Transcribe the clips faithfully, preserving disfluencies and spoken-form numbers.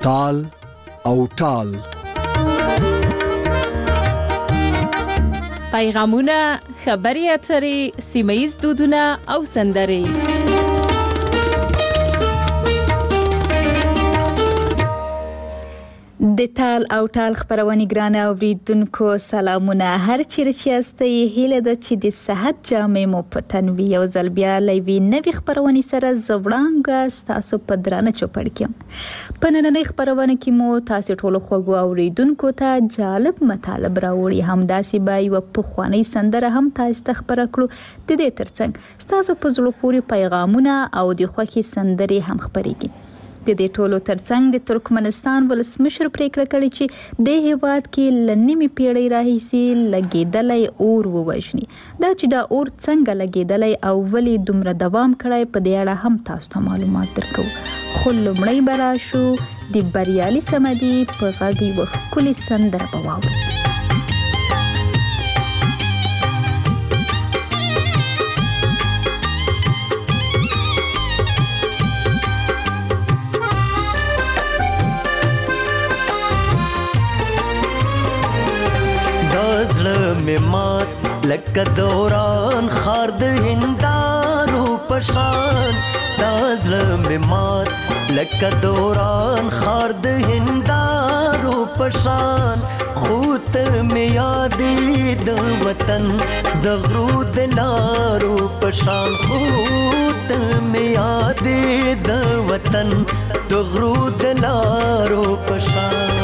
تال او ټال. پیغامونه، خبري اترې، سیمه‌ییز دودونه او سندرې. د تال او ټال خبرونه ګرانه اوریدونکو سلامونه، هر چیرې چې یاستئ هیله ده چې د صحت جامې مو په تن وي. یو ځل بیا لوي نوې خبرونه سره زوړانګه تاسو په درانه چوپړ کې. په نننۍ خبرونه کې مو تاسو ټول خوږو اوریدونکو ته جالب مطالب راوړي، همداسې به یو پخوانی سندره هم تاسو ته خبره کړو. د دې ترڅنګ تاسو په زړه پورې پیغامونه او د خوښي سندرې هم خبرېږي. د دې ټولو ترڅنګ د ترکمنستان ولسمشر پریکړه کړې چې د هیواد کې لنیمه پیړۍ راهیسې لګیدلای اور ووژني. دا چې دا اور څنګه لګیدلای او ولې دومره دوام کړی په دې اړه هم تاسو ته معلومات درکو. خو لومړی به راشو د بریالي صمدي په غږ یوه ښکلې سندره به واورو. مات لکه دوران خار د هندارو پشان، دا زړه مې مات لکه دوران خار د هندارو پشان. خو ته مې یادې د وطن د غرو د لارو پشان، خو ته مې یادې د وطن د غرو د لارو پشان.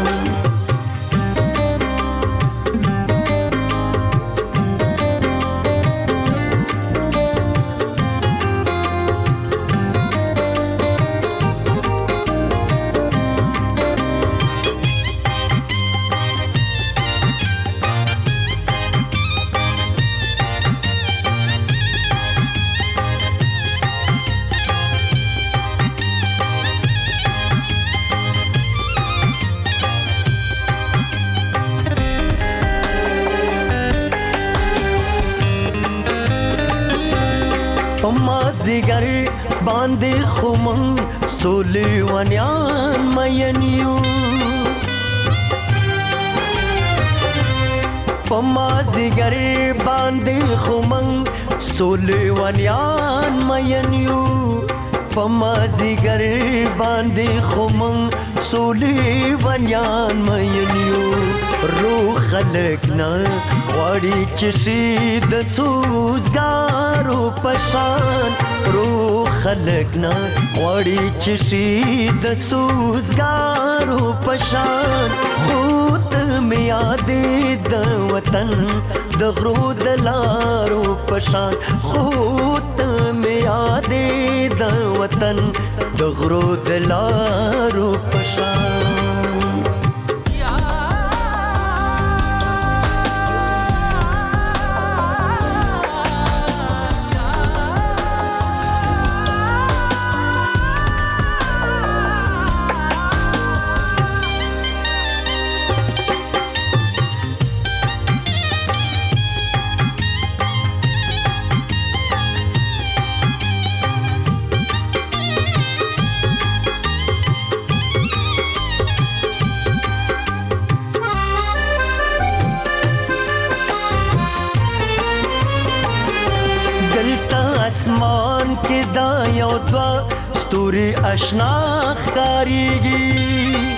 مازیګر باندې خمن سولې ونیان مینیو، په مازیګر باندې خمن سولې ونیان مینیو، په مازیګر باندې خمن سولې ونیان مینیو. روح خلق نه غواړي چې شي د سوزګارو پشان، روح خلق نه غواړي چې شي د سوزګارو پشان. خو ته مې یادې د وطن د غرو د لارو پشان، خو ته مې یادې د وطن د غرو د لارو پشان. اسمان کې دا یو دوا ستوري آشنا ښکاریږي،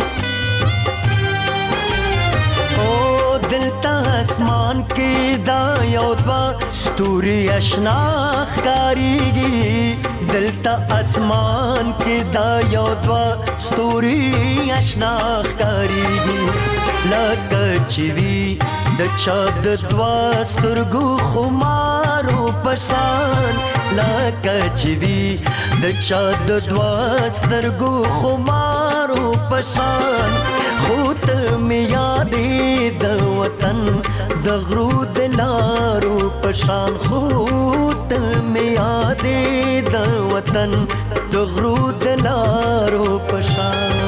او دلته اسمان کې دا یو دوا ستوري آشنا ښکاریږي، دلته اسمان کې دا یو دوا ستوري آشنا ښکاریږي. لکه چې وي د چا د دوا سترګو خمارو پشان، لکه چې وي د چا د دوا سترګو خمارو پشان. خو ته مې یادې د وطن د غرو د لارو پشان، خو ته مې یادې د وطن د غرو د لارو پشان.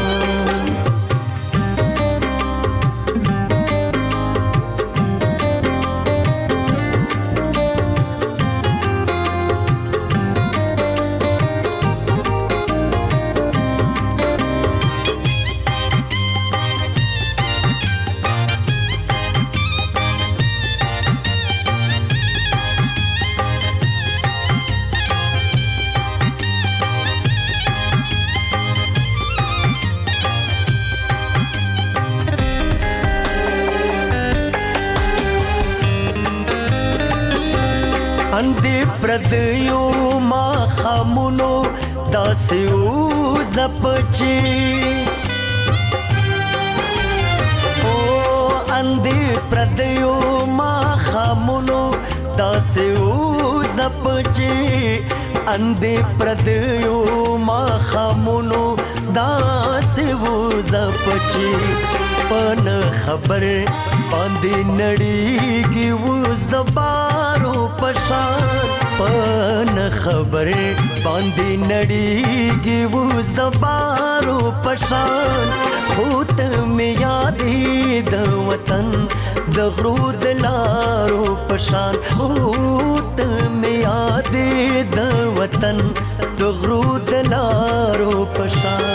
اندې پردیو ما خامونو داسې وځپچې او اندې پردیو ما خامونو داسې وځپچې اندې پردیو ما خامونو داسې وځپچې پن خبر باندې نړیږي اوس د بارو پشان پن خبر باندې نړیږي اوس د بارو پشان خو ته مې یادې د وطن د غرو د لارو پشان خو ته مې یادې د وطن د غرو د لارو پشان.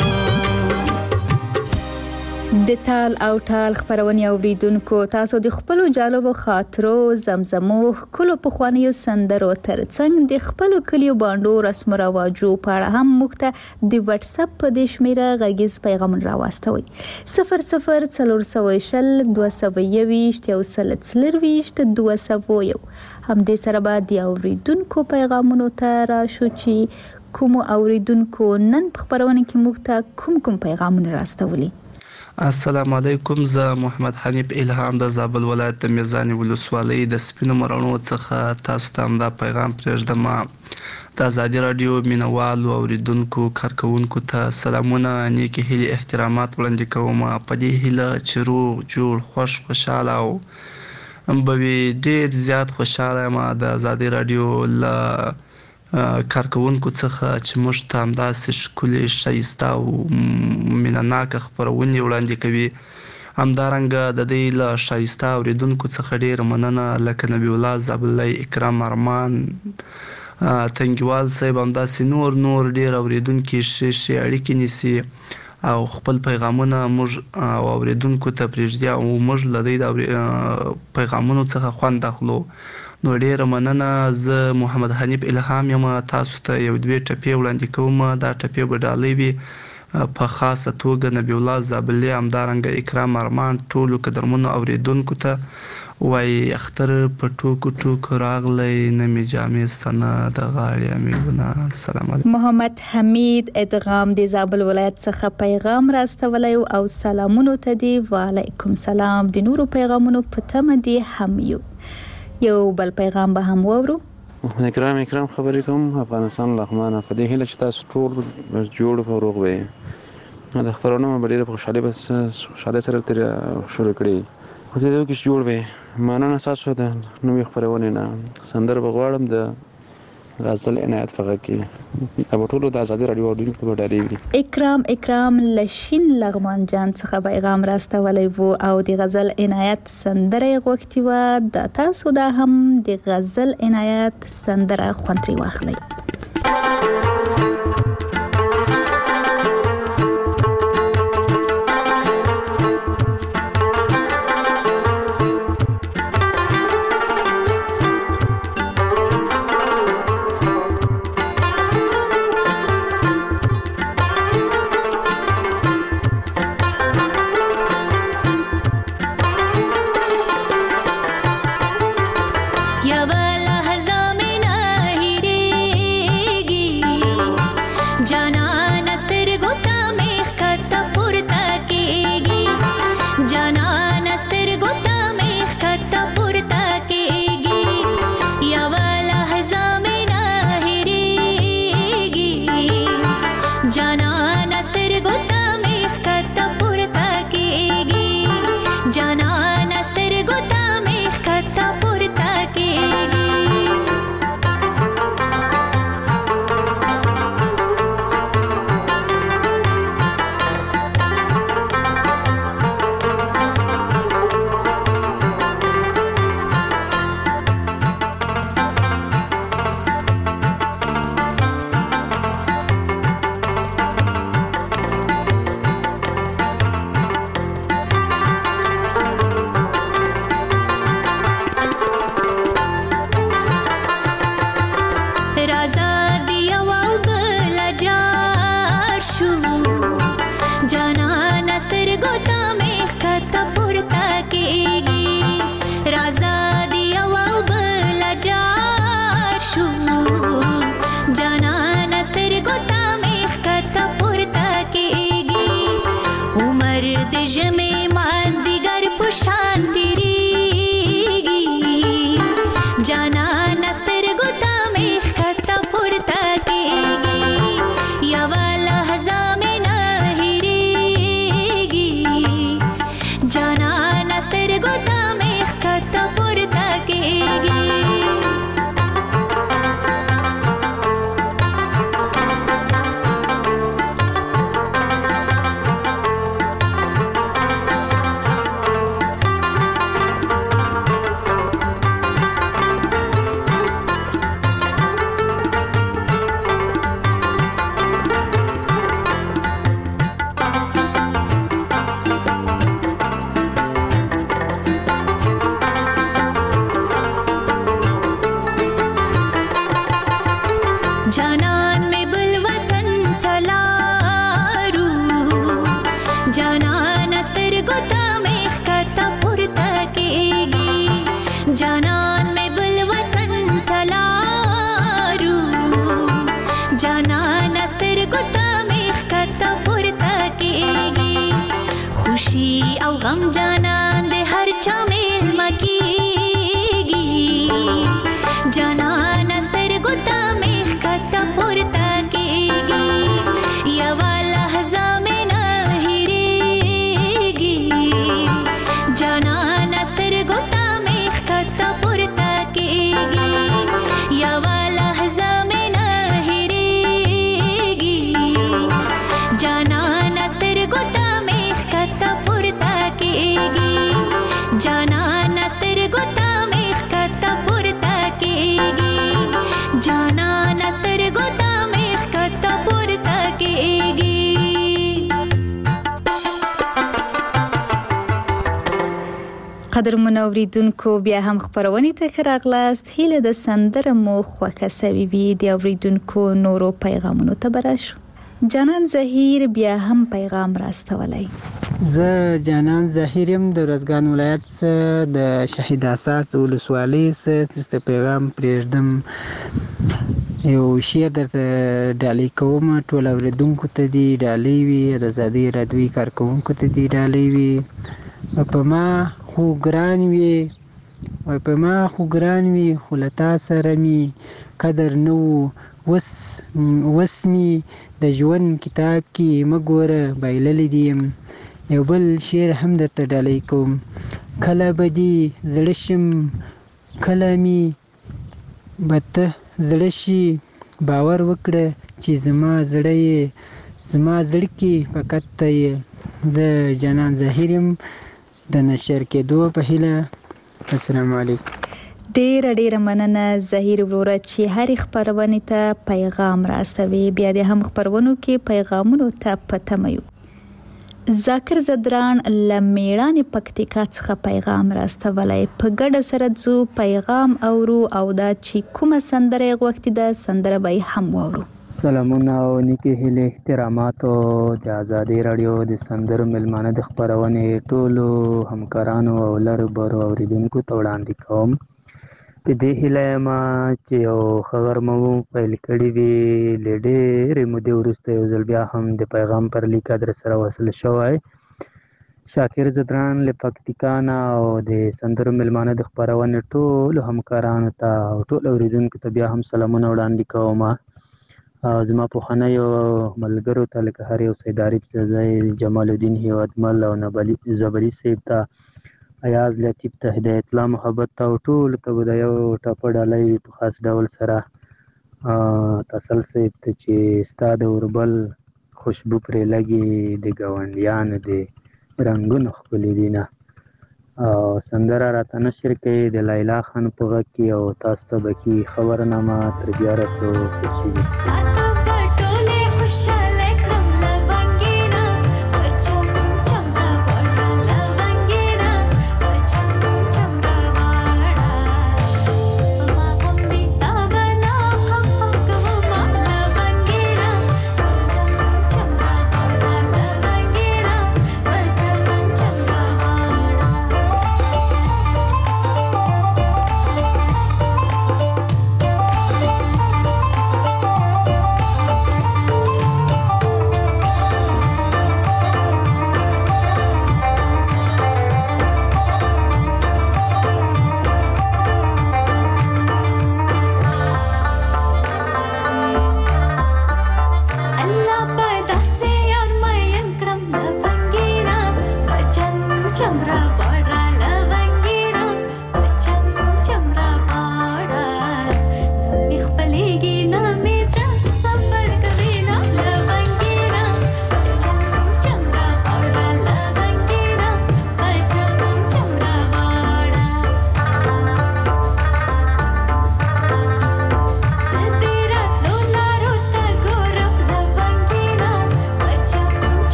د تال او ټال خبرونې اوریدونکو تاسو د خپل جالبو خاطرو زمزمو کلو پخوانیو سندرو ترڅنګ د خپل کلیو باندې رسم او رواجو په اړه هم موږ ته د واتس اپ په د شمیره غږیز پیغام راوستوي صفر صفر څلور سوه شل دوه سوه یوویشت یو سل څلرویشت دوه سوه یو. همدې سره به د اوریدونکو پیغامونو ته راشو چې کوم اوریدونکو نن په خبرونه کې موږ ته کوم کوم پیغامونه راستولي. السلام علیکم، زه محمد حنیف الهام د زابل ولایت د میزان ولسوالۍ د سپینو مرانو څخه تاسو ته دا پیغام پرېږدم. د ازادي رادیو مینوالو اوریدونکو کارکونکو ته سلامونه، نیکې هیلې احترامات وړاندې کوم. په دې هیله چې روغ جوړ خوش خوشاله او به ډېر زیات خوشاله یم د ازادي رادیو له کارکونکو څخه چې موږ ته همداسې ښکلې ښایسته او مینهناکه خپرونې وړاندې کوي. همدارنګه د دې له ښایسته اوریدونکو څخه ډېره مننه لکه نبی الله زابلی، اکرام ارمان، تنګیوال صاحب، همداسې نور نور ډېر اوریدونکي ښې ښې اړیکې نیسي او خپل پیغامونه موږ او اوریدونکو ته پرېږدي او موږ له دې پیغامونو څخه خوند اخلو. نو ډېره مننه. زه محمد حنیف الهام یم، تاسو ته یو دوې ټپې وړاندې کوم. دا ټپې به ډالۍ وي په خاصه توګه نبی الله زابلی، همدارنګه اکرام ارمان، ټولو قدرمنو اوریدونکو ته وایي اختر په ټوکو ټوکو راغلی، نه مې جامې ستنه د غاړې امیلونه. السلام علیکم. محمد حمید ادغام د زابل ولایت څخه پیغام راستولی او سلامونو ته دی. وعلیکم سلام. د نورو پیغامونو په تمه دی هم یو یو بل پیغام به هم وورو. اکرام اکرام خبرې کوم افغانستان لغمانه، په دې هیله چې تاسو ټول جوړ او روغ وئ. د خبرونه مې ډېره په خوشحالۍ بس خوشحالۍ سره ترې شروع کړې. خو دې کې جوړ وئ. مننه ستاسو د نوې خپرونې نه. سندره به غواړم د غزل عنایت فقط کې ابو ټولو د ازادي رادیو اوریدونکو ته ډالۍ وي. اکرام اکرام لشین لغمان جان څخه پیغام راستولی وو او د غزل عنایت سندره غوښتي وه. د تاسو دا هم د غزل عنایت سندره خوند ترې واخلئ. قدرمنو اوریدونکو بیا هم خبرونه ته ښه راغلاست. هیله د سندره مو خوښه سوي وي. د اوریدونکو نورو پیغامونو ته به راشو. جانان زهیر بیا هم پیغام راستولی. زه جانان زهیر یم د روزګان ولایت څخه د شهید اساس ولسوالۍ څخه پیغام پرېږدم. یو شعر درته ډالۍ کوم. ټول اوریدونکو ته دې ډالۍ وي، د ازادۍ راډیوي کارکوونکو ته دې ډالۍ وي. په ما خو ګران وي، وای په ما خو ګران وي، خو له تا سره مې قدر نه و. اوس اوس مې د ژوند کتاب کې مه ګوره، بایللی دې یم. یو بل شعر هم درته ډالۍ کوم. کله به دې زړه شم، کله مې به ته زړه شي، باور وکړه چې زما زړه یې، زما زړه کې فقط ته یې. زه جانان زهیر یم د نشر کېدو په هیله. السلام علیکم. ډیره ډیره مننه زهیر وروره چې هرې خپرونې ته پیغام راستوي. بیا د هم خپرونو کې پیغامونو ته په تمه یو. ذاکر زدران له میړانې پکتیکا څخه پیغام راستولی. په ګډه سره ځو پیغام اورو او دا چې کومه سندره یې غوښتې ده سندره به یې هم واورو. سلامونه او نیکې هیلې احترامات او د ازادۍ راډیو د سندرو میلمانه د خپرونې ټولو همکارانو او لرو برو اوریدونکو ته وړاندې کوم. په دې هیله یم چې یو ښه غرمه مو پیل کړې وي. له ډېرې مودې وروسته یو ځل بیا هم د پیغام پر لیک در سره وصل شوی. شاکر زدران له پکتیکا نه او د سندرو میلمانه د خپرونې ټولو همکارانو ته او ټولو اوریدونکو ته بیا هم سلامونه وړاندې کوم. زما پخوانیو ملګرو ته لکه هر یو سید عارف زئی، جمال الدین هیوادمل او زبري صاحب ته، ایاز لطیف ته، هدایت الله محبت ته او ټولو ته به د یو ټاپه ډالۍ وي په خاص ډول سره تسل صاحب ته چې ستا د اوربل خوشبو پرې لګي د ګاونډیانو د رنګونو ښکلي دینه. او سندره راته نشر کوي د لیلا خان په غږ کې او تاسو ته به کې خبرنامه تر بیا راتلو خوشي وي.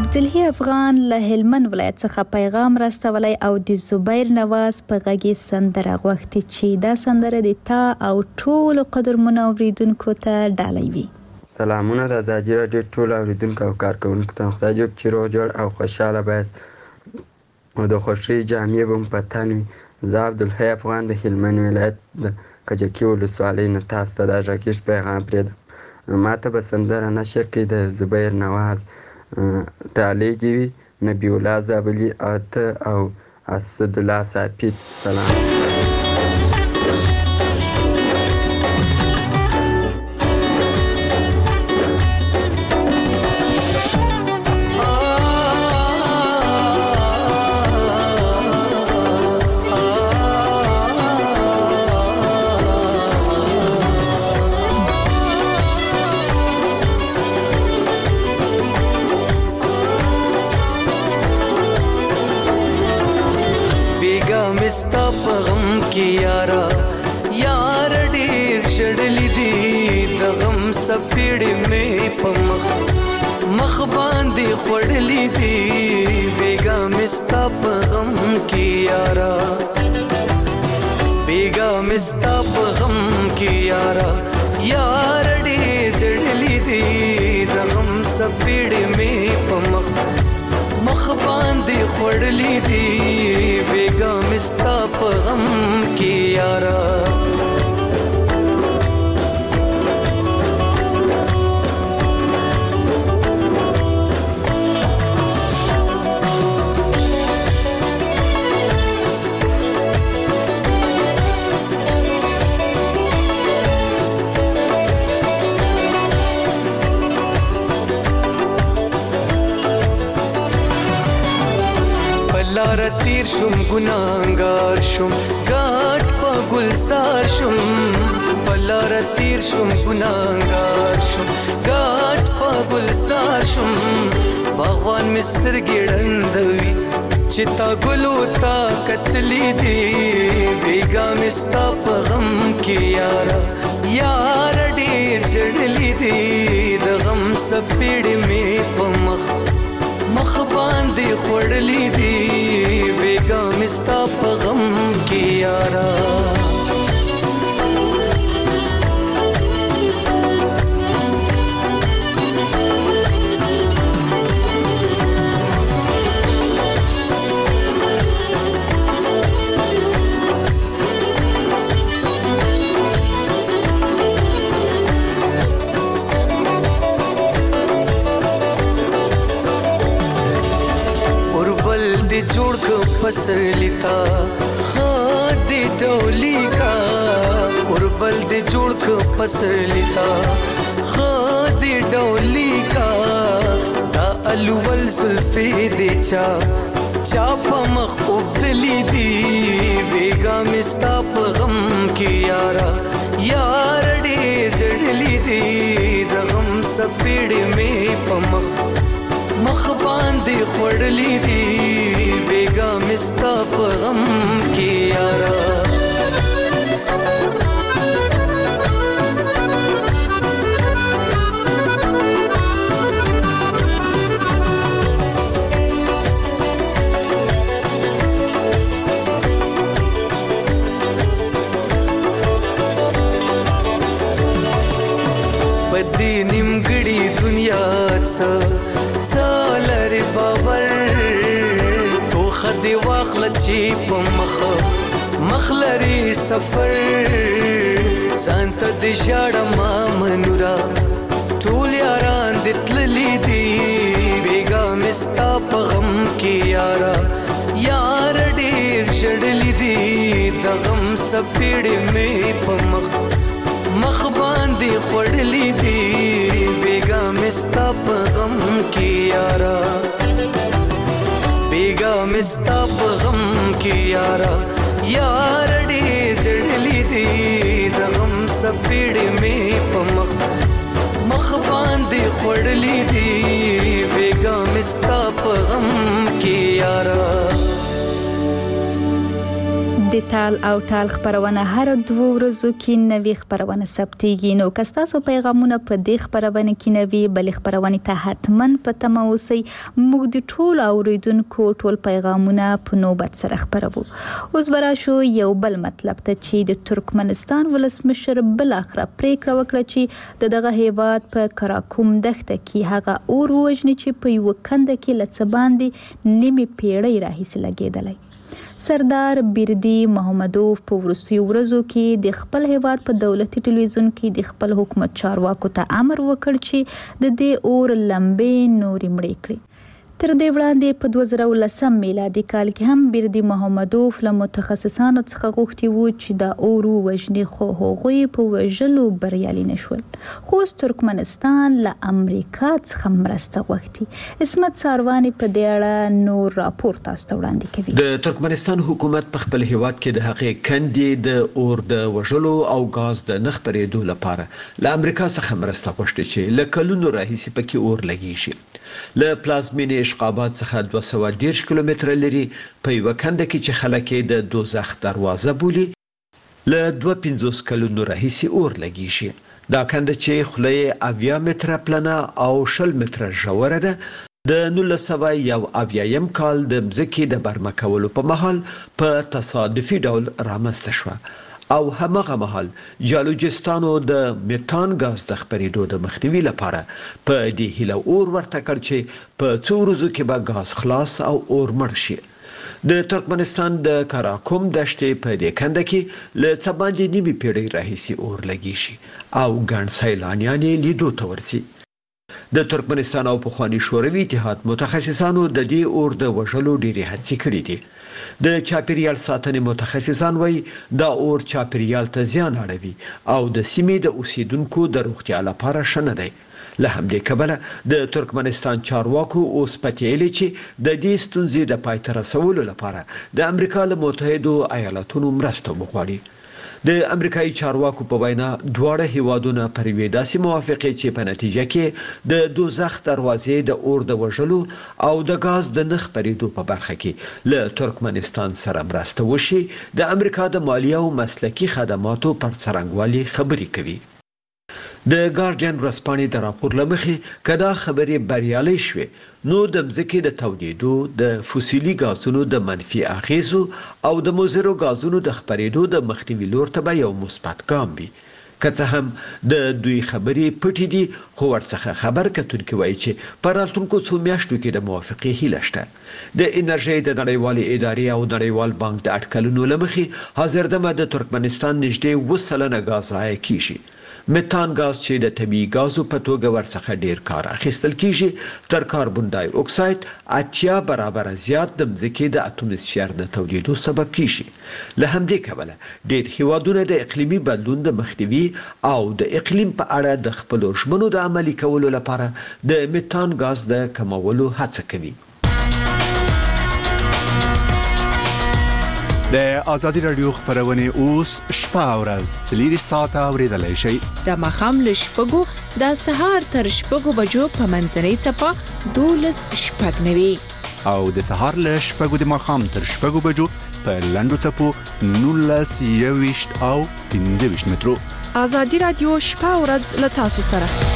عبدالحی افغان له هلمند ولایت څخه پیغام راستولی او د زبیر نواز په غږ یې سندره غوښتې چې دا سندره د تا او ټولو قدرمنو اوریدونکو ته ډالۍ وي. سلامونه د ازادي راډیو ټولو اوریدونکو او کارکوونکو ته. خدای دې وکړي چې روغ جوړ او خوشحاله باید او د خوښۍ جامې به مو په تن وي. زه عبدالحی افغان د هلمند ولایت د کجکي ولسوالۍ نه تاسو ته دا غږیز پیغام پرېږدم. ما ته به سندره نشر کړي د زبیر نواز ډالۍ دې وي نبی الله زابلي او ته او اسدالله ساپید. سلام. ستا په غم کې یارا یار ډېر شړلې دي د غم سپېړې مې په مخ مخ باندې خوړلې دي بیګا مې ستا په غم کې یارا بیګا مې ستا په غم کې یارا یار ډېر شړلې دي د غم سپېړې مې په مخ مخ باندې خوړلې دي بیګا مې ستا په غم کې یارا لار تیر شم ګناهګار شم ګاټ په ګلزار شم بلار تیر شم ګناهګار شم ګاټ په ګلزار شم باغوان مستر ګړندوي چې تا ګلو تا کتلې دي بیګا مستا په غم کې یارا یار ډېر جړلې دي د غم سپېړې مې په مخ مخ باندې خوړلې دي بیګا مستا په غم کې یارا جوړ کو پسر لیتا خادي ډولي کا اوربل دې جوړ کو پسر لیتا خادي ډولي کا دا الول زلفي دې چا چا په مخ وبدلې دي بیګا مستا په غم کې یارا یار ډېر جړلې دي د غم سپېړې مې په مخ مخ باندې خوړلې دي بیګا مستا په غم کې یارا پدې نیمګړې دنیا څه څالر باور تو خدي واخل چې په مخ مخلري سفر سانت دې شاړه ما منورا ټول یاران دې تللې دي بیګا مستا په غم کې یارا یار ډېر جړلې دي د غم سپېړې مې په مخ مخ باندې خوړلې دي بیګا مستا په غم کې یارا بیګا مستا په غم کې یارا یار ډېر جړلې دي د غم سپېړې مې په مخ مخ باندې خوړلې دي بیګا مستا په غم کې یارا. د د تال او ټال خبرونه هر دوه ورځو کې نوې خبرونه ثبتېږي. نو که ستاسو پیغامونه په دې خبرونه کې نوې بلې خبرونې ته حتما په تمه اوسئ. موږ د ټولو اوریدونکو ټول پیغامونه په نوبت سره خبروو. اوس به راشو یو بل مطلب ته چې د ترکمنستان ولسمشر بالاخره پریکړه وکړه چې د دغه هیواد په کراکوم دښته کې هغه اور وژني چې په یو کنده کې له څه باندې نیمه پیړۍ راهیسې لګېدلی. سردار بیردی محمدوف په وروستیو ورځو کې د خپل هیواد په دولتي ټلویزیون کې د خپل حکومت چارواکو ته امر وکړ چې د دې اور لمبې نورې مړې کړي. تر دې وړاندې په دوه زره ولسم میلادي کال کې هم بیردی محمدوف له متخصصانو څخه غوښتي وو چې دا اور وژني، خو هغوی په وژلو بریالي نشول. خو اوس ترکمنستان له امریکا څخه مرسته غوښتي. اسمت ساروانی په دې اړه نور راپور تاسو ته وړاندې کوي. د ترکمنستان حکومت په خپل هیواد کې د هغې کندې د اور د وژلو او غاز د نه خپرېدو لپاره له امریکا څخه مرسته غوښتي چې له کلونو راهیسې پکې اور لګي شي. له پلازمینې اشقابات څخه دوه سوه دېرش کیلومتره لري په یوه کنده کې چې خلک یې د دوزخ دروازه بولي له دوه پنځوس کلونو راهیسې اور لګي شي. دا کنده چې خوله یې اویا متره پلنه او شل متره ژوره ده د نولس سوه یو اویایم کال د مځکې د برمه کولو په مهال په تصادفي ډول رامنځته شوه او همغه مهال جیولوجستانو د میتان غاز د خپرېدو د مخنیوي لپاره په دې هیله اور ورته کړ چې په څو ورځو کې به غاز خلاص او اور مړ شي. د ترکمنستان د کراکوم دښتې په دې کنده کې له څه باندې نیمې پیړۍ راهیسې اور لګي شي او ګڼ سیلانیان یې لیدو ته ورځي. د ترکمنستان او پخواني شوروي اتحاد متخصصانو د دې اور د وژلو ډېرې هڅې کړې دي. د چاپیریال ساتنې متخصصان وایي دا اور چاپیریال ته زیان اړوي او د سیمې د اوسیدونکو د روغتیا لپاره ښه نه دی. له همدې کبله د ترکمنستان چارواکو اوس پتیلي چې د دې ستونزې د پای ته رسولو لپاره د امریکا له متحدو ایالاتونو مرسته وغواړي. د امریکایي چارواکو په وینا دواړه هیوادونه پر یوې داسې موافقې چې په نتیجه کې د دوزخ دروازې د اور د وژلو او د غاز د نه خپرېدو په برخه کې له ترکمنستان سره مرسته وشي د امریکا د مالیه او مسلکي خدماتو پر څرنګوالي خبرې کوي. د ګارډین ورځپاڼې د راپور له مخې که دا خبرې بریالۍ شوې نو د مځکې د تودېدو، د فوسیلي غازونو د منفي اغیزو او د مضرو غازونو د خپرېدو د مخنیوي لور ته به یو مثبت ګام وي. که څه هم د دوی خبرې پټې دي خو ورڅخه خبر کتونکي وایي چې په راتلونکو څو میاشتو کې د موافقې هیله شته. د انرژۍ د نړیوالې ادارې او نړیوال بانک د اټکلونو له مخې حاضر دمه د ترکمنستان نږدې اووه سلنه غاز ضایع کیږي. میتان غاز چې د طبیعي غازو په توګه ورڅخه ډیر کار اخیستل کیږي تر کاربن ډای اکساید اتیا برابر زیات د مځکې د اتموسفیر د تودېدو سبب کیږي. له همدې کبله ډیر هیوادونه د اقلیمي بدلون د مخنیوي او د اقلیم په اړه د خپلو ژمنو د عملي کولو لپاره د میتان غاز د کمولو هڅه کوي. د آزادي رادیو خبرونه اوس شپه او ورځ څلور ساعته اوریدلای شئ. د ماښام له شپږو د سهار تر شپږو بجو په منځنۍ څپه دولس شپږ نوي او د سهار له شپږو د ماښام تر شپږو بجو په لنډو څپو نولس یوویشت او پنځه ویشت مترو. آزادي رادیو شپه او ورځ له تاسو سره.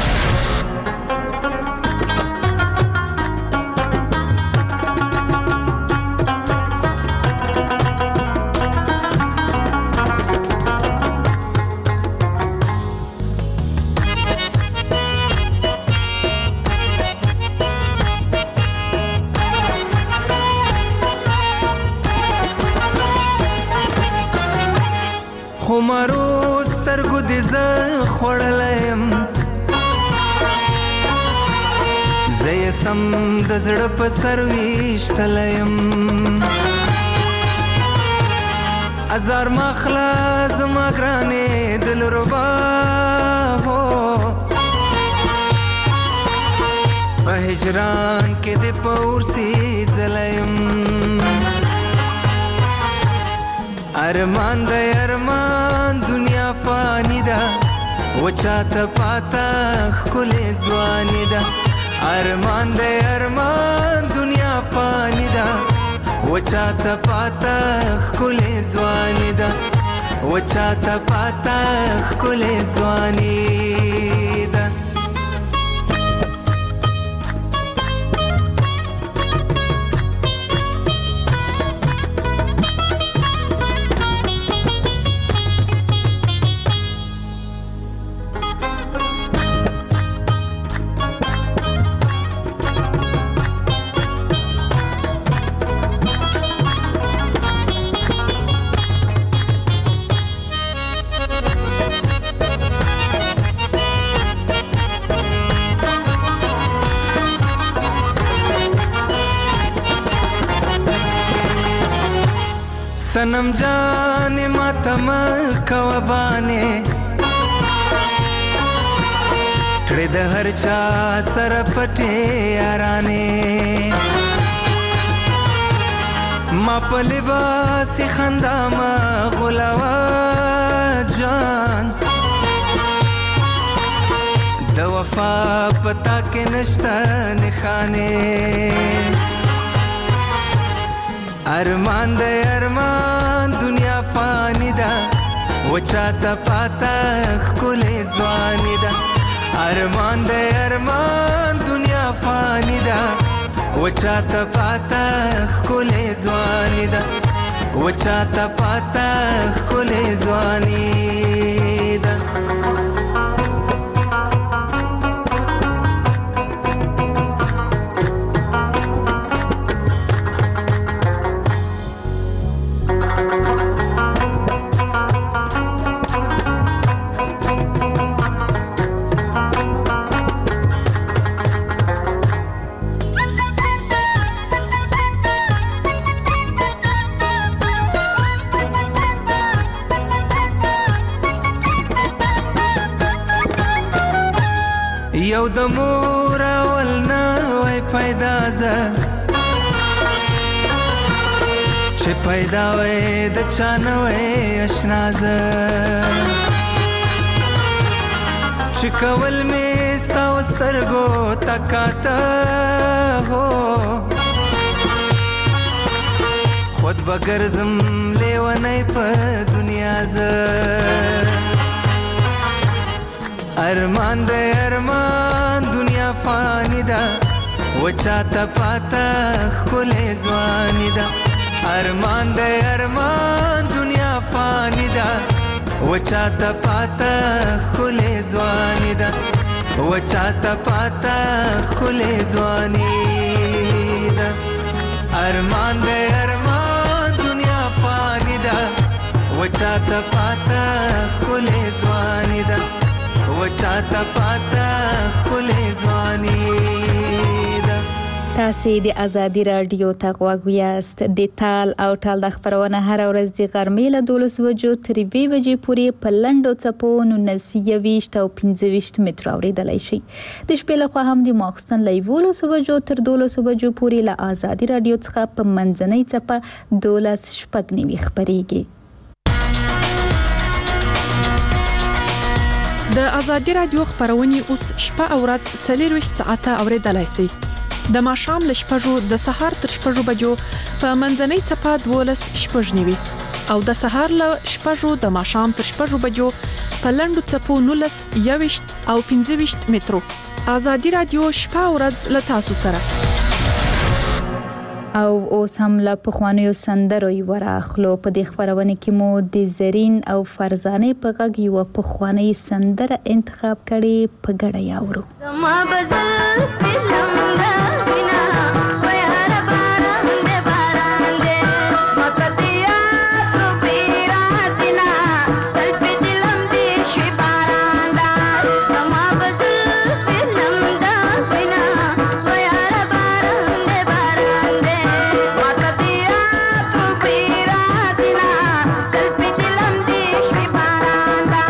سم د زړه په سر ویشتلیم ازار مخلا زما ګرانې دلربا هو په هجران کې د پورسي ځلیم ارمان د ارمان دنیا فانی ده وچاته پاتا خلې ځواني ده ارمان د ارمان دنیا فانی ده وچاته پاته ښکلې ځواني ده وچاته پاته ښکلې ځواني ده सनम जाने मातम कवबाने कड़े द हर चा सर पटे याराने मा पलिबासी खंदा मा गुलावा जान द वफा पता के नश्ता निखाने अरमान दे अरमान दुनिया फानी दा वचाता पाता ख़ुले ज़वानी दा अरमान दे अरमान दुनिया फानी दा वचाता पाता ख़ुले ज़वानी दा वचाता पाता ख़ुले ज़वानी दा یو د مور اول نه وای پیدا زه چې پیدا وای د چا نه وای اشنا زه چې کول مې ستا و سترګو تکاته هو خود به ګرځم لیونی په دنیا زه अरमान दे अरमान दुनिया फानी दा वचाता पाता ख़ुले ज़वानी दा अरमान दे अरमान दुनिया फानी दा वचाता पाता ख़ुले ज़वानी दा वचाता पाता ख़ुले ज़वानी दा अरमान दे अरमान दुनिया फानी दा वचाता पाता ख़ुले ज़वानी दा وچاته پاته ښکلې ځواني ده. تاسې د ازادي راډیو ته غوږ یاست. د تال او ټال د خپرونه هره ورځ د غرمې له دولس بجو تر یوې بجې پورې په لنډو څپو نولس یویشت او پنځه ویشت مترو اورېدلی شئ. د شپې لخوا هم د ماخوستن له یولسو بجو تر دولسو بجو پورې له ازادي راډیو څخه په منځنۍ څپه دولس شپږ نوي خپرېږي. د ازادي راډیو خبرونه اوس شپه او ورځ څلور ساعته اوریدلای شئ. د ماښام له شپږو د سهار تر شپږو بجو په منځنۍ څپه دولس شپږ نیوي او د سهار له شپږو د ماښام تر شپږو بجو په لنډو څپو نولس یویشت او پنځه ویشت مترو. ازادي راډیو شپه او ورځ له تاسو سره. او اوس هم له پخوانیو سندرو یې وراخلو. په دې خبرونه کې مو د زرین او فرزانه په غږ یو پخوانی سندره انتخاب کړي، په ګډه یاورو. زما بزل پښمنه وینا ویار باران دې باران دې مکتیا تو پیراتنا سلپ دلم دې شي باران دا زما بزل پښمنه وینا ویار باران دې باران دې مکتیا تو پیراتنا سلپ دلم دې شي باران دا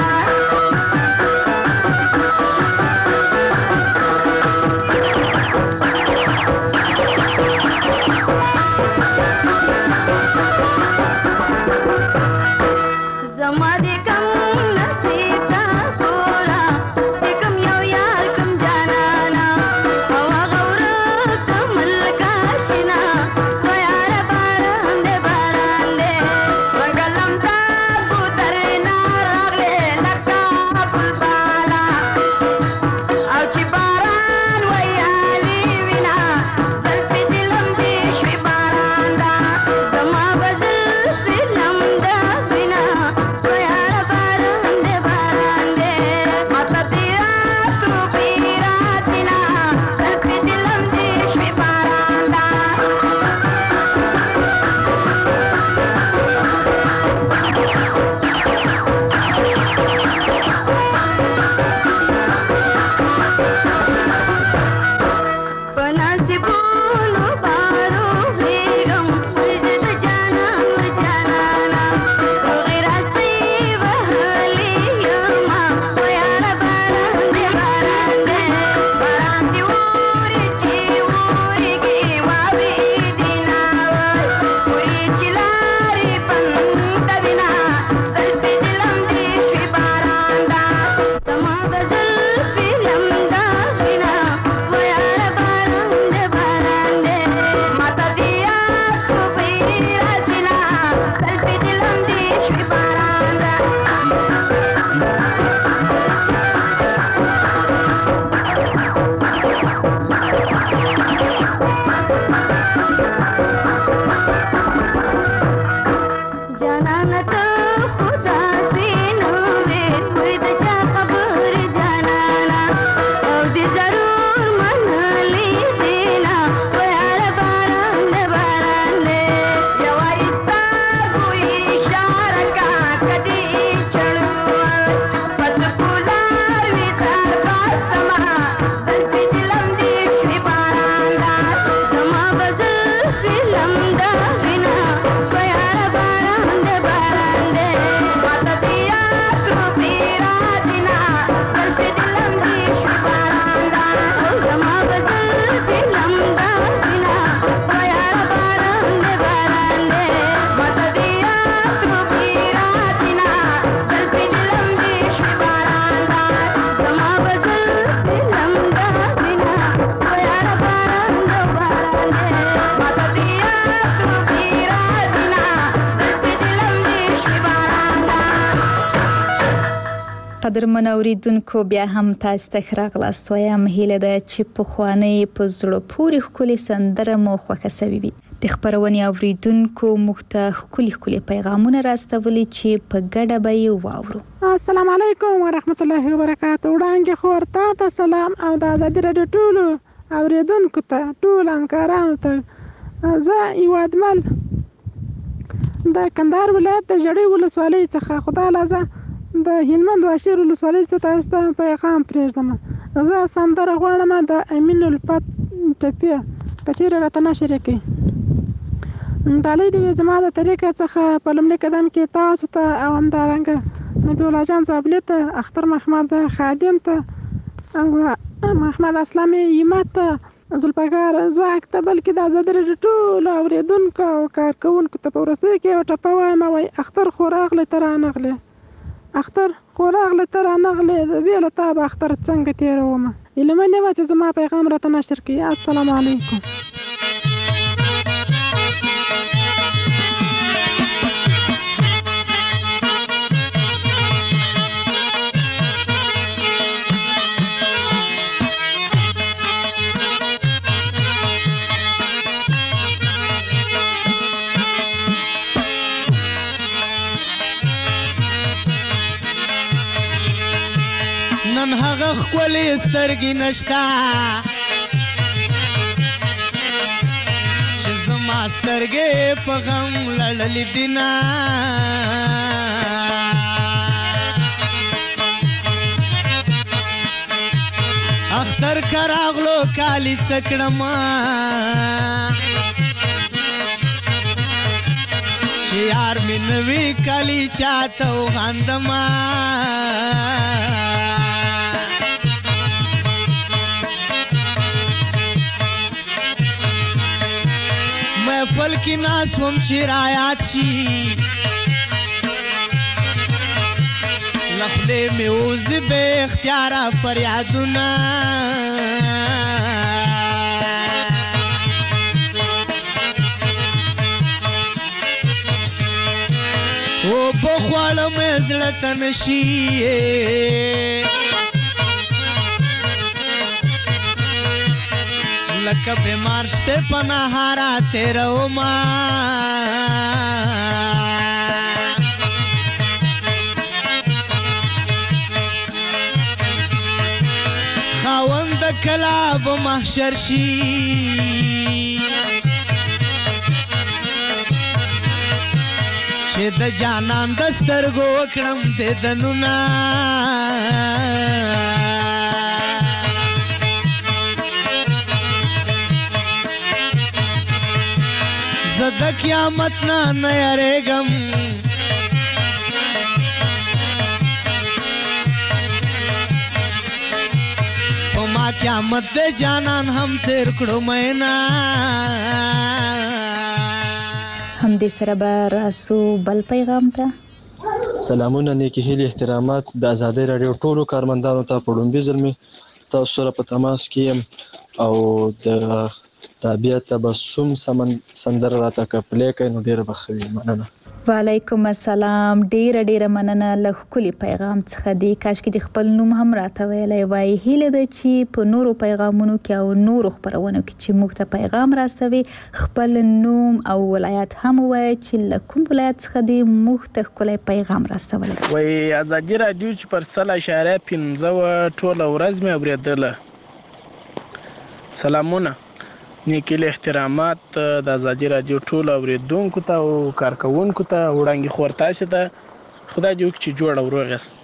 قدرمن اوریدونکو بیا هم تاسو ته ښه راغلاست وایم. هیله ده چې پخوانۍ په زړه پورې ښکلې سندره مو خوښه سوې وي. د خپرونې اوریدونکو موږ ته ښکلي ښکلي پیغامونه راستولي چې په ګډه به یې واورو. السلام علیکم ورحمت الله وبرکاته. وړاندې خو ورته ته سلام او د ازادي راډیو ټولو اوریدونکو ته ټول همکارانو ته. زه یوادمل د کندهار ولایت د ژړۍ ولسوالۍ څخه خدای لازم د هلمند واشیر ولسوالۍ څخه تاسو ته پیغام پرېږدم. زه سندره غواړم د امین الفت ټپې که چیرې راته نشر کړي. ډالۍ دې وي زما د طریقې څخه په لومړي قدم کې تاسو ته او همدارنګه نبي الله جان زابلي ته، اختر محمد خادم ته او محمد اسلامي همت ته، زلفګار ځواک ته، بلکې د ازادي راډیو ټولو اورېدونکو او کارکوونکو ته په وروستۍ کې یوه ټپه وایم. وایي اختر خو راغلی ته رانغلی، اختر خو راغلی ته رانغلی، بې له تا به اختر څنګه تېرومه. هیلهمن یم چې زما پیغام راته نشر کړي. السلام علیکم. نن هغه ښکلې سترګې نشته چې زما سترګې په غم لړلې دینه. اختر که راغلو کالي څه کړمه چې یار مې نه وي کالي چاته وخاندمه. محفل کې ناست وم چې رایاد شي، له خولې مې وځي بې اختیاره فریادونه. اوبه خواړه مې زړه ته نه شي، لکه بیمار شپې په نهاره تېرومه. خاوند د کله به محشر شي، چې د جانان د سترګو وکړم دیدنونه. زه د قیامت نه نه یریږم، په ما قیامت د جانان هم تیر کړو مینا. همدې سره به راسو بل پیغام ته. سلامونه، نیکی هیلې، احترامات د ازادي راډیو ټولو کارمندانو ته. په لومړي ځل مې تاسو سره په تماس کې یم او د رابعه تبسم سندره راته که پلی کړئ نو ډېره به ښه وي. مننه. وعلیکم السلام. ډیره ډیره مننه له ښکلي پیغام څخه. دی کاشکې د خپل نوم هم راته ویلی وای. هیله ده چې په نورو پیغامونو کې او نورو خپرونو کې چې موږ ته پیغام راستوي خپل نوم او ولایت هم ووایه چې له کوم ولایت څخه دی موږ ته ښکلی پیغام راستولی. وایي ازادي راډیو چې پر سل اشاریه پنځه وه ټوله ورځ مې اورېدله. سلامونه، نیکی له احترامات د ازادي راډیو ټولو اوریدونکو ته او کارکوونکو ته. وړاندې خور تاسې ته خدای دې وکړي چې جوړ او روغ یاست.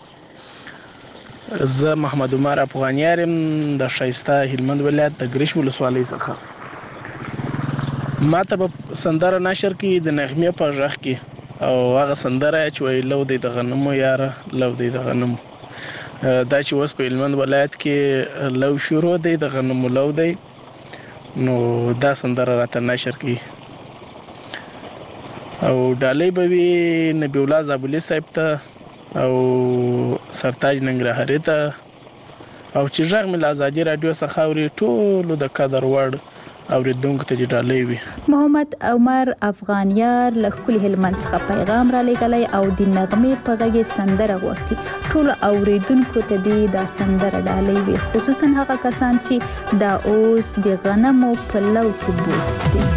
زه محمد عمر افغانیار یم د ښایسته هلمند ولایت د ګرشم ولسوالۍ څخه. ما ته به سندره نشر کړي د نغمې په غږ کې، او هغه سندره چې وایي لو دی د غنمو یاره لو دی د غنمو. دا چې اوس په هلمند ولایت کې لو شروع دی د غنمو لو دی، نو دا سندره راته نشر کړي. او ډالۍ به وي نبي الله زابلي صاحب ته او سرتاج ننګرهاري ته، او چې غږ مې له ازادي راډیو څخه اوري ټولو د قدر وړ اوریدونکو ته دې ډالۍ وي. محمد عمر افغانیار له ښکلي هلمند څخه پیغام را لیږلی او د نغمې په غږ یې سندره غوښتي. ټولو اوریدونکو ته دې دا سندره ډالۍ وي، خصوصا هغه کسان چې دا اوس د غنمو په لو کې بوخت دي.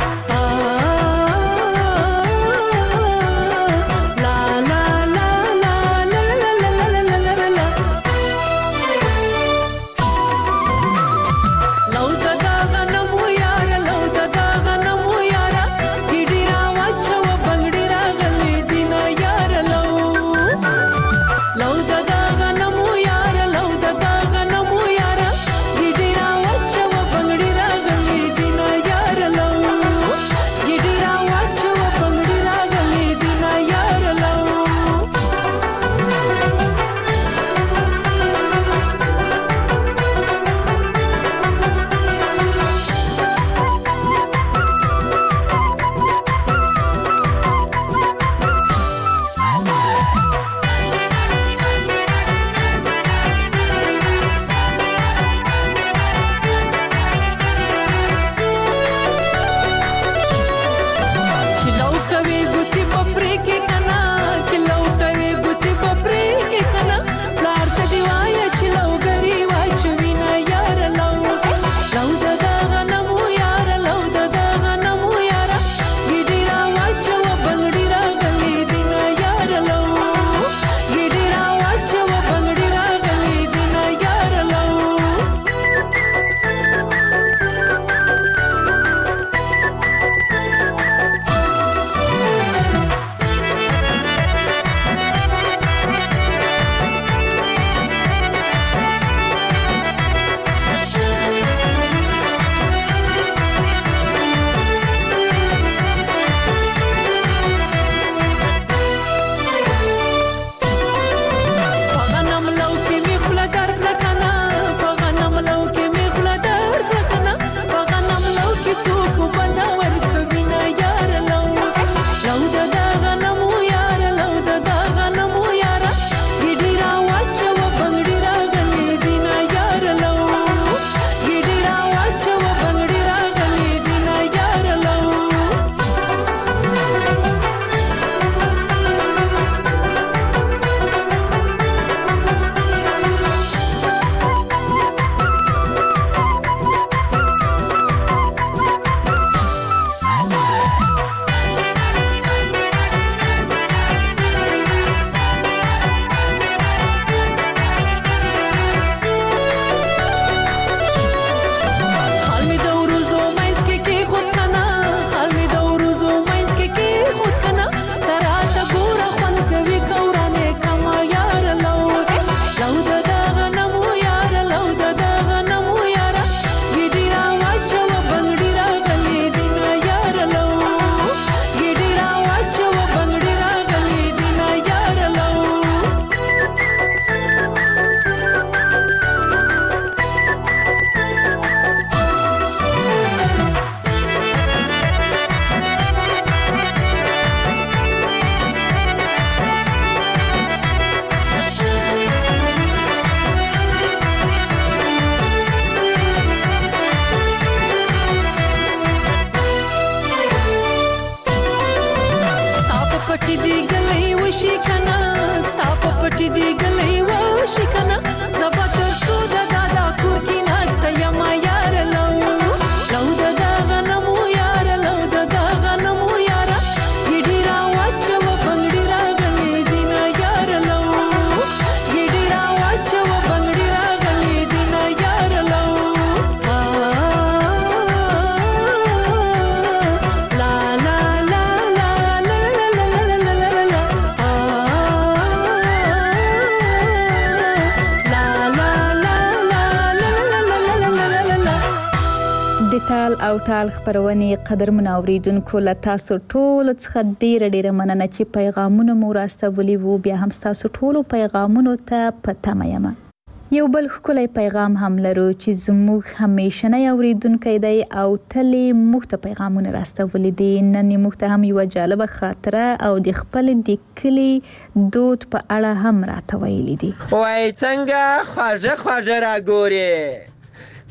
تال او تال خبرونه قدرمن اوریدونکو له تاسو ټول څخه ډیره ډیره مننه چې پیغامونه مو راستولي وو. بیا هم تاسو ټول پیغامونو ته پته یم. یو بل ښکلی پیغام هم لرو چې زموږ همیشنی اوریدونکی دی او تلې موږ ته پیغامونه راستولي دي. نن یې موږ ته هم یوه جالبه خاطره او د خپل د کلي دود په اړه هم راته ویلي دي. وای څنګه خواږه خواږه راګورې،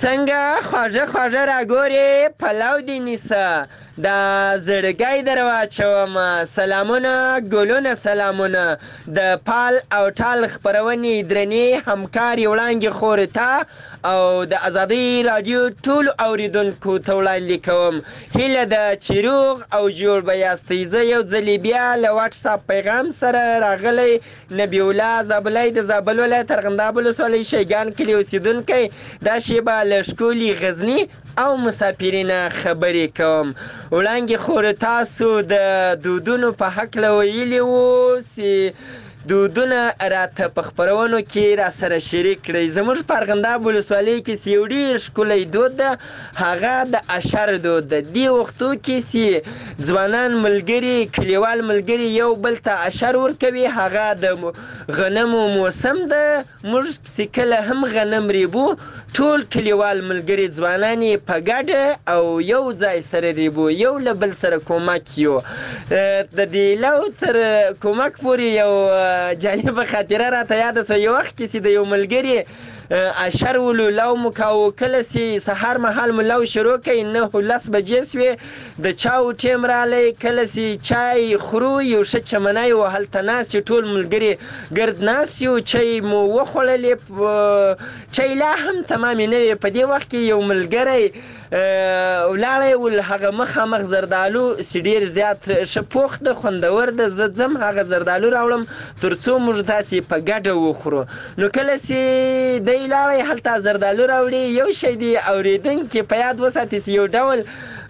څنګه خواږه خواږه راګورې پلو دې نیسه دا زړګی در واچومه سلامونه ګلونه سلامونه د پال او ټال خپرونې درنې همکارې وړانګې خورې ته او د ازادۍ راډیو ټولو اوریدونکو ته وړاندې کوم هیله ده چې روغ او جوړ به یاستئ. زه یو ځلې بیا له واټساپ پیغام سره راغلی نبی الله زابلی د زابل ولایت ارغنداب ولسوالۍ شیګان کلي اوسېدونکی دا شیبه له ښکلي غزني او مسافرینه خبرې کوم. وړاندې خور تاسو د دودونو په هکله ویلي وو چې دودونه راته په خپرونو کې را سره شریک کړئ. زموږ په ارغنداب ولسوالۍ کې چې یو ډېر ښکلی دود ده هغه د اشر دود ده. دې وختو کې چې ځوانان ملګري کلیوال ملګري یو بل ته اشر ورکوي هغه د غنمو موسم ده. موږ چې کله هم غنم ریبو ټول کلیوال ملګري ځوانان یې په ګډه او یو ځای سره ریبو یو له بل سره کومک یو. د دې لو تر کومک پورې یو جالبه خاطره راته یاده سوه. یو وخت کې چې د یو ملګري اشر ولو لو مو کاوه کله چې سهار مهال مو لو شروع کړئ نهه لس بجې سوې د چاو ټیم رالی کله چې چای خورو یو ښه چمنی و هلته ناست یو ټول ملګري ګرد ناست یو چای مو وخوړلې چای لا هم تمامې نه وې. په دې وخت کې یو ملګری ولاړی ول هغه مخامخ زردالو چې ډېر زیات ښه پوخ ده خوندور ده زه ځم هغه زردالو راوړم تر څو موږ تاسې په ګډه وخورو. نو کله چې دی لاړی هلته زردالو راوړي یو شی دی اورېدونکي په یاد وساتي چې یو ډول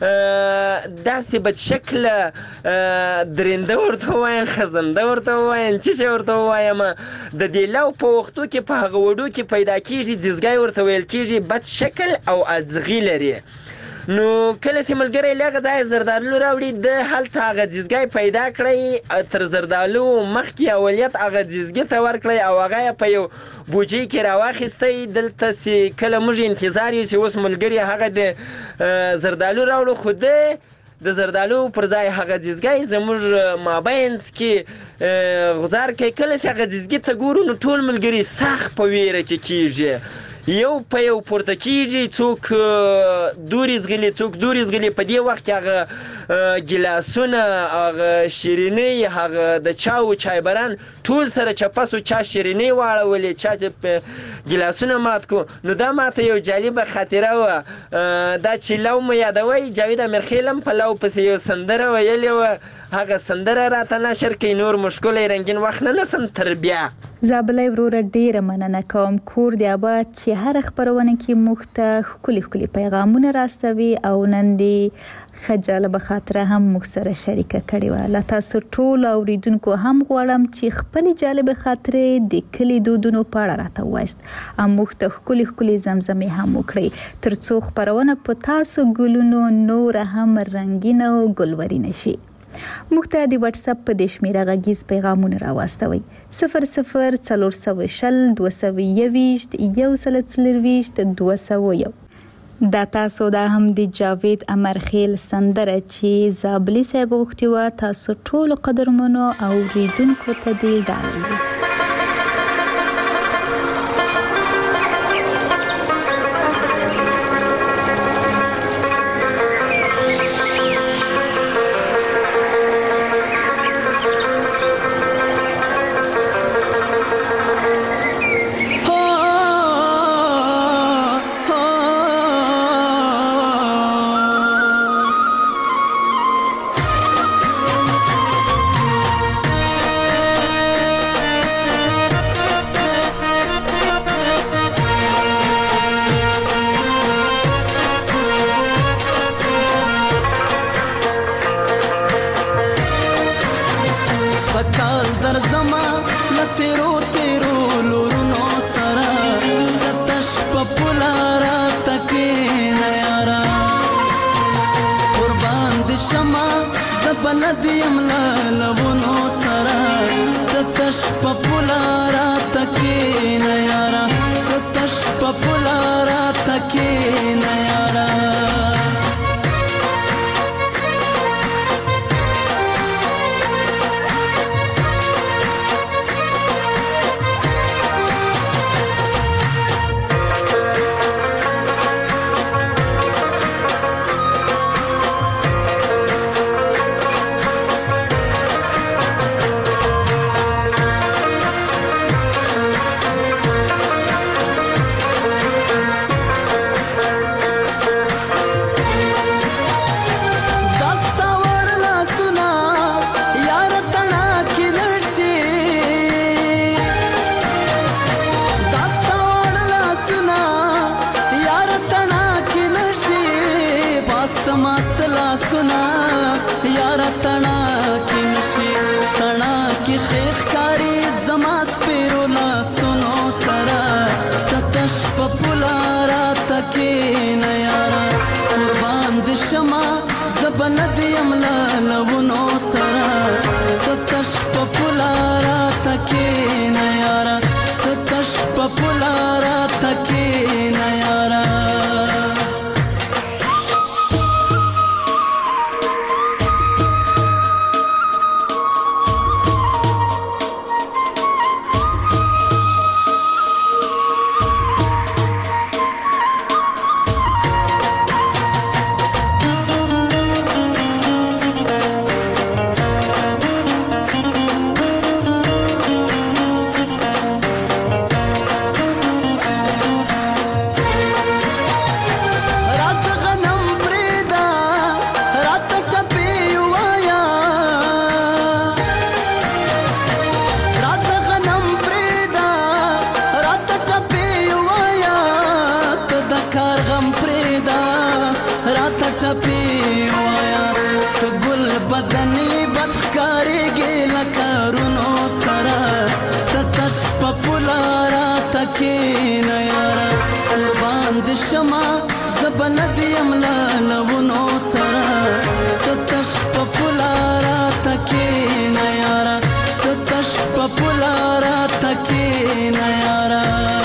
داسې بدشکله درنده ورته ووایم خزنده ورته ووایم څه شی ورته ووایم د دې لو په وختو کې په هغه وډو کې پیدا کېږي ځیزګی ورته ویل کېږي بد شکل او اځغي لري. نو کله چې ملګری له هغه ځایه زردالو راوړي د هلته هغه ځیزګی پیدا کړی تر زردالو مخکې اولیت هغه ځیزګي ته ورکړی او هغه یې په یو بوجۍ کې راواخیستی. دلته چې کله موږ انتظار یو چې اوس ملګري هغه د زردالو راوړو خو ده د زردالو پر ځای هغه ځیزګی زموږ مابینځ کې غوزار کوي. کله چې هغه ځیزګي ته ګورو نو ټول ملګري سخت په ویره کې کېږي یو په یو پورته کېږي څوک دورې زغلي څوک دورې زغلي. په دې وخت کې هغه ګیلاسونه هغه شیرینۍ هغه د چاو چایبران ټول سره چپس و چا شیرینۍ واړولې چا ګیلاسونه مات کو. نو دا ماته یو جالبه خاطره وه. دا چې لو مو یادوئ جاوید امیرخیل هم په لو پسې یو سندره ویلې وه هغه سندره راته نشر کوي. نور مو ښکلی رنګین وخت نه نسم تر بیا. زابلی وروره ډیره مننه کوم کور دی آباد چې هر خبرونه کې موږ ته ښکلي ښکلي پیغامونه راستوي او نن دې ښه جالبه خاطره هم موږ سره شریکه کړې وه. له تاسو ټولو اوریدونکو هم غواړم چې خپلې جالبې خاطرې د کلي دودونو په اړه راته ووایاست او موږ ته ښکلي ښکلي زمزمې هم وکړئ تر څو خپرونه په تاسو ګلونو نوره هم رنګینه او ګلورینه شي. موږ ته د واټساپ په دې شمېره غږیز پیغامونه راواستوئ صفر صفر څلور سوه شل دوه سوه یوویشت یو سل څلرویشت دوه سوه یو. دا تاسو دا هم د جاوید امرخیل سندره چې زابلي صاحب غوښتې وه تاسو ټولو قدرمنو اوریدونکو ته دې ډالۍ. بلدیم لبونو سرا تتش پپولارا تکی نیارا تتش پپولارا تکی نیارا تکینا یارا قربان د شما زبلد یملا لونو سرا تتش پپولارا تکینا یارا تتش پپولارا تکینا یارا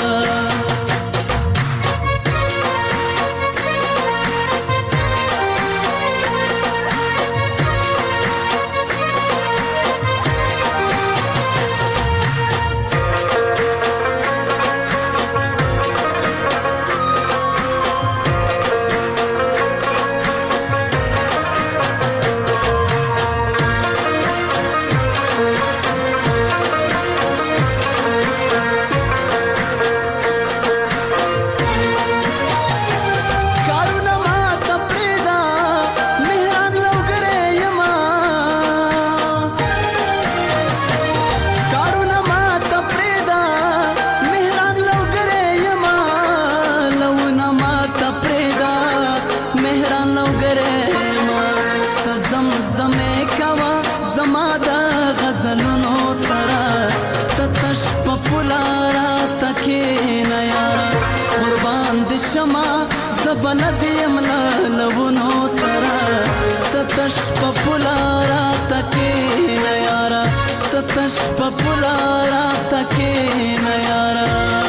بلد یملا لونو سرا تتش پپولارا تکینا یارا تتش پپولارا تکینا یارا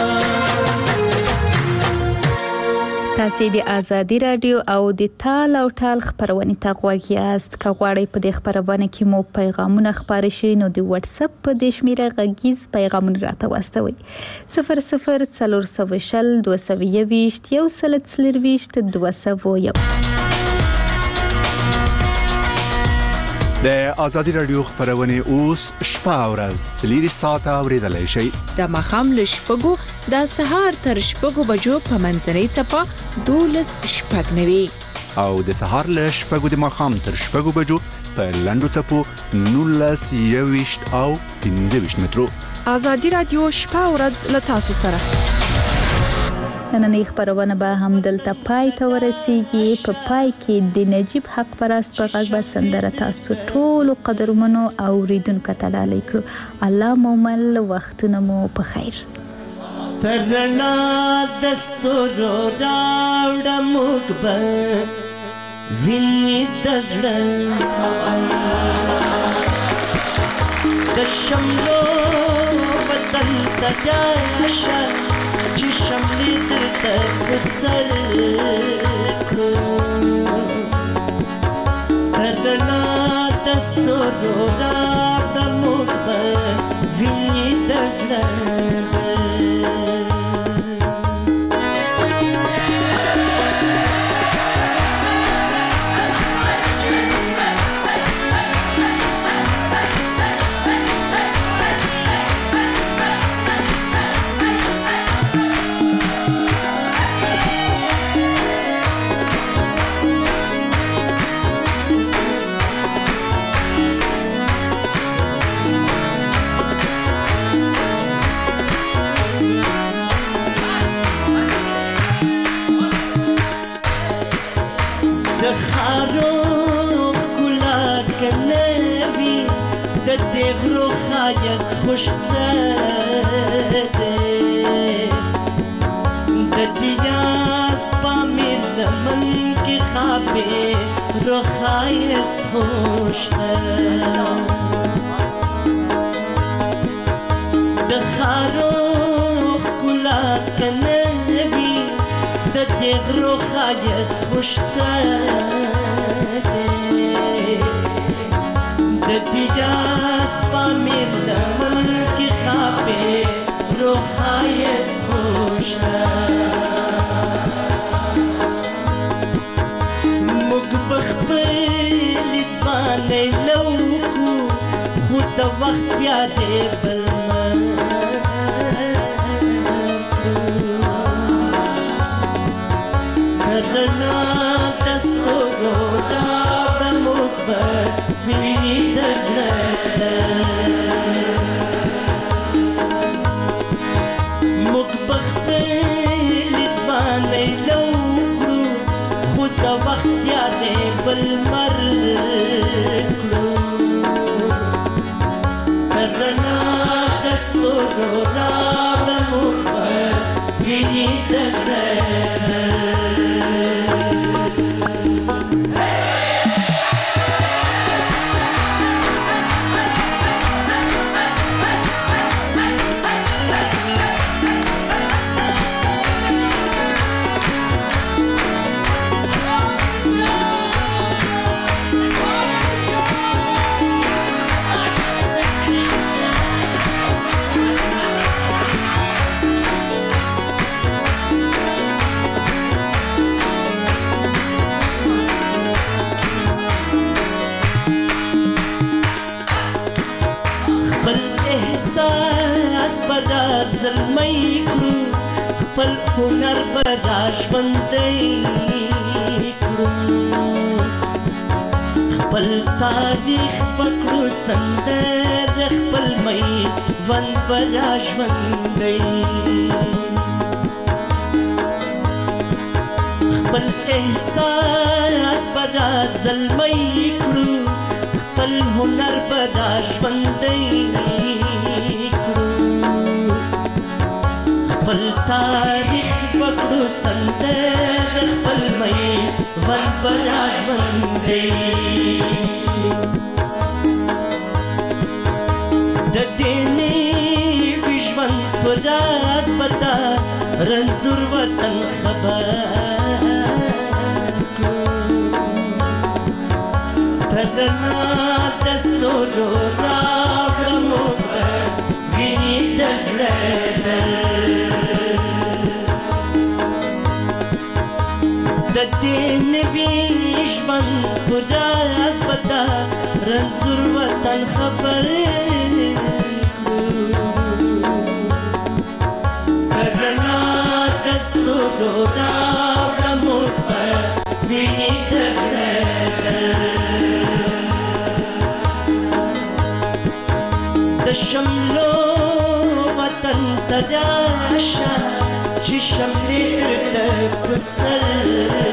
تاسو د ازادي رادیو او د تال او ټال خبرونه ته غوږ یاست. که غواړئ په دې خبرونه کې مو پیغامونه خپاره شي نو د واتس اپ په د شمیره غږیز پیغامونه راته واستوئ صفر صفر څلور سوه شل دوه سوه یوویشت یو سل څلرویشت دوه سوه یو. د ازادي رادیو خبرونه اوس شپه او ورځ څلور ساعته اوریدلای شئ. د ماښام له شپږو د سهار تر شپږو بجو په منځنۍ څپه دولس شپږ نوي او د سهار له شپږو د ماښام تر شپږو بجو په لنډو څپو نولس یوویشت او پنځه ویشت مترو. ازادي رادیو شپه او ورځ له تاسو سره. نننۍ خبرونه به هم دلته پای ته ورسیږي. په پای کې د نجیب حق پرست په غږ به سندره تاسو ټول قدرمنو اوریدونکو ته ډالۍ کړو. الله مو مل وختونه مو په خیر. ترنا دستورو راوړه موږ به ویني د زړه د شملو بدن ته راشه چې شملې درته په سر کړو. ترنا دستورو راوړه موږ به ویني د زړه خوشته د دیاز پامیر لمن کې خابې روخایست خوشته د خارو ښکلا کنوي د دې غرو ښایست خوشته د دیاز پامیر لمن کې خابې روخایست خوشته موږ به خپلې ځوانۍ لوکو خو د وخت یادې بل کرنا دستورو راوړه موږ به ویني د زړه موږ به خپلې ځوانۍ لو کړو خو د وخت یادې بل مر کړو کرنا دستورو راوړه موږ به ویني د زړه زلمی کړو خپل هنر به را ژوندی کړو خپل تاریخ به کړو سندره خپل میوند به را ژوندی خپل احساس به را زلمی کړو خپل هنر به را ژوندی خپل تاریخ پکړو سندره خپل میوند به را ژوندی د دې نوي ژوند په راز به دا رنځور وطن خبر کړو تر رڼا د ستورو راوړه موږ ویني د زړه د دې نوي ژوند په راز به دا رنځور وطن خبر کړو تر رڼا د ستورو راوړه موږ به ویني د زړه د شملو وطن ته راشه چې شملې درته په سر